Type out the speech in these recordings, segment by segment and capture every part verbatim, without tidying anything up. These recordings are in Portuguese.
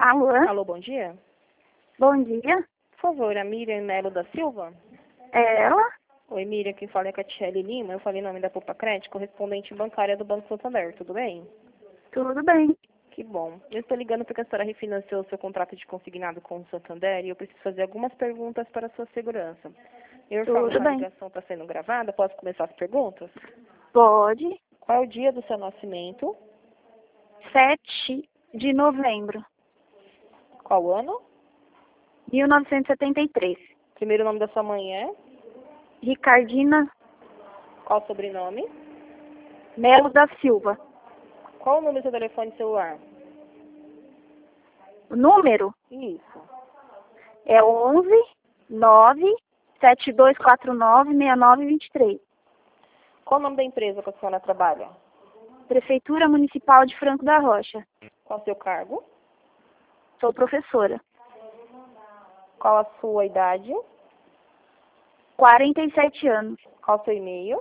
Alô? Alô, bom dia. Bom dia. Por favor, a Miriam Melo da Silva? É ela? Oi, Miriam, quem fala é a Catiele Lima. Eu falei em nome da Poupa Crédito, correspondente bancária do Banco Santander. Tudo bem? Tudo bem. Que bom. Eu estou ligando porque a senhora refinanciou o seu contrato de consignado com o Santander e eu preciso fazer algumas perguntas para a sua segurança. Eu informo que Tudo a bem. ligação está sendo gravada. Posso começar as perguntas? Pode. Qual é o dia do seu nascimento? sete de novembro Qual ano? de mil novecentos e setenta e três. Primeiro nome da sua mãe é? Ricardina Qual o sobrenome? Melo da Silva. Qual o número do seu telefone celular? O número Isso. é onze nove sete dois quatro nove seis nove dois três. Qual o nome da empresa que a senhora trabalha? Prefeitura Municipal de Franco da Rocha. Qual o seu cargo? Sou professora. Qual a sua idade? quarenta e sete anos. Qual o seu e-mail?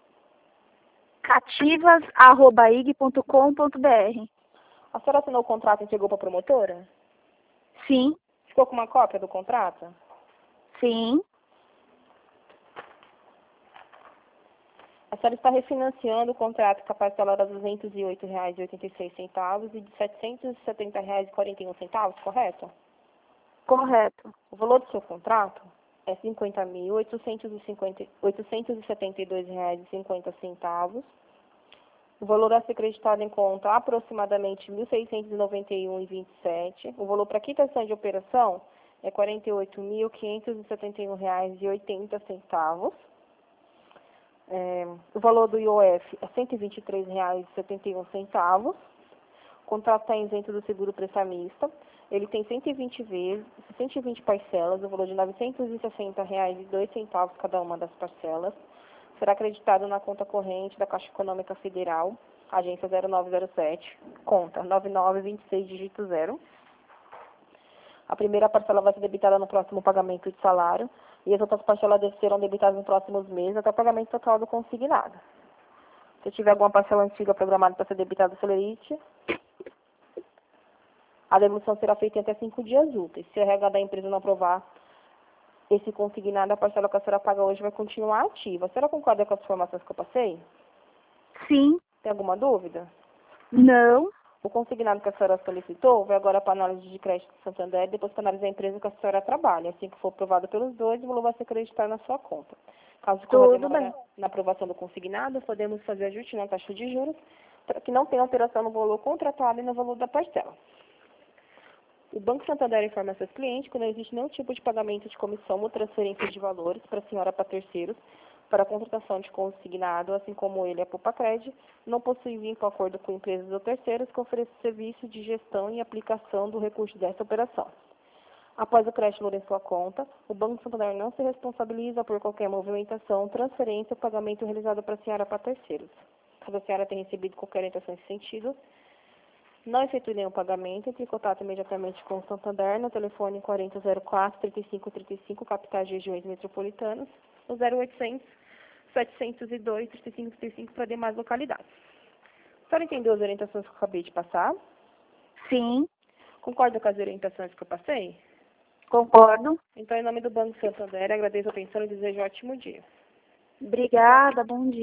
cativas arroba i g ponto com ponto b r. A senhora assinou o contrato e entregou para a promotora? Sim, Ficou com uma cópia do contrato? sim. A senhora está refinanciando o contrato com a parcela de duzentos e oito reais e oitenta e seis centavos e de setecentos e setenta reais e quarenta e um centavos, correto? Correto. O valor do seu contrato é cinquenta mil oitocentos e setenta e dois reais e cinquenta centavos. O valor a ser creditado em conta é aproximadamente mil seiscentos e noventa e um reais e vinte e sete centavos. O valor para quitação de operação é quarenta e oito mil quinhentos e setenta e um reais e oitenta centavos. É, o valor do I O F é cento e vinte e três reais e setenta e um centavos. O contrato está isento do seguro prestamista. Ele tem cento e vinte vezes, cento e vinte parcelas, o valor de novecentos e sessenta reais e dois centavos cada uma das parcelas. Será acreditado na conta corrente da Caixa Econômica Federal, agência zero nove zero sete, conta nove nove dois seis, dígito zero. A primeira parcela vai ser debitada no próximo pagamento de salário e as outras parcelas serão debitadas nos próximos meses até o pagamento total do consignado. Se tiver alguma parcela antiga programada para ser debitada, solicite. A devolução será feita em até cinco dias úteis. Se a R H da empresa não aprovar esse consignado, a parcela que a senhora paga hoje vai continuar ativa. A senhora concorda com as informações que eu passei? Sim. Tem alguma dúvida? Não. O consignado que a senhora solicitou vai agora para a análise de crédito do Santander e depois para a análise da empresa que a senhora trabalha. Assim que for aprovado pelos dois, o valor vai ser acreditado na sua conta. Caso ocorra Tudo bem. demora na aprovação do consignado, podemos fazer ajuste na taxa de juros para que não tenha alteração no valor contratado e no valor da parcela. O Banco Santander informa a seus clientes que não existe nenhum tipo de pagamento de comissão ou transferência de valores para a senhora para terceiros para a contratação de consignado, assim como ele, a Poupa Crédito, não possui vínculo acordo com empresas ou terceiros que ofereçam serviço de gestão e aplicação do recurso dessa operação. Após o crédito em sua conta, o Banco Santander não se responsabiliza por qualquer movimentação, transferência ou pagamento realizado para a senhora para terceiros. Caso a senhora tenha recebido qualquer orientação nesse sentido, não efetue nenhum pagamento, entre em contato imediatamente com o Santander no telefone quarenta zero quatro, trinta e cinco trinta e cinco, capitais e regiões metropolitanas, o zero oitocentos, setecentos e dois, trinta e cinco trinta e cinco para demais localidades. A senhora entendeu as orientações que eu acabei de passar? Sim. Concorda com as orientações que eu passei? Concordo. Então, em nome do Banco Santander, agradeço a atenção e desejo um ótimo dia. Obrigada. Bom dia.